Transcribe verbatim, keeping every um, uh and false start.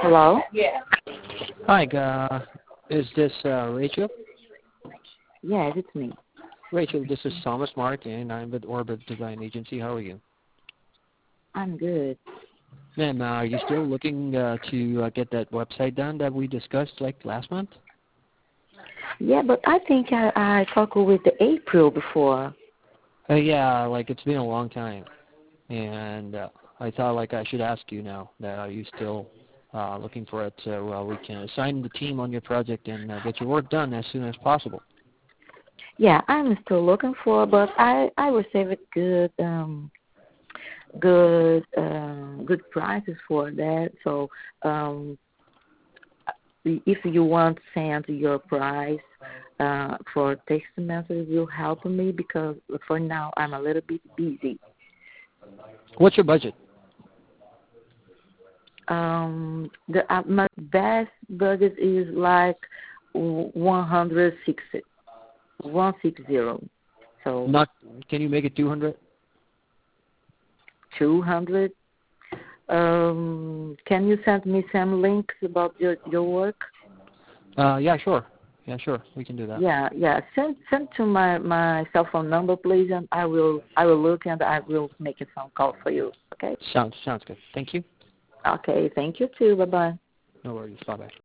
Hello? Hi, uh, is this uh, Rachel? Yes, it's me. Rachel, this is Thomas Martin. I'm with Orbit Design Agency. How are you? I'm good. Ma'am, uh, are you still looking uh, to uh, get that website done that we discussed like last month? Yeah, but I think I, I talked with the April before. Uh, yeah, like it's been a long time, and uh, I thought like I should ask you now that are you still uh, looking for it so uh, we can assign the team on your project and uh, get your work done as soon as possible. Yeah, I'm still looking for, but I I received good um good um good prices for that. So um if you want to send your price uh for text message will help me because for now I'm a little bit busy. What's your budget? Um, the uh, my best budget is like one hundred sixty, one six zero. So Not. Can you make it two hundred? two hundred. Um, can you send me some links about your your work? Uh, yeah, sure. Yeah, sure. We can do that. Yeah, yeah. Send send to my my cell phone number, please, and I will I will look and I will make a phone call for you. Okay. Sounds sounds good. Thank you. Okay. Thank you too. Bye bye. No worries. Bye bye.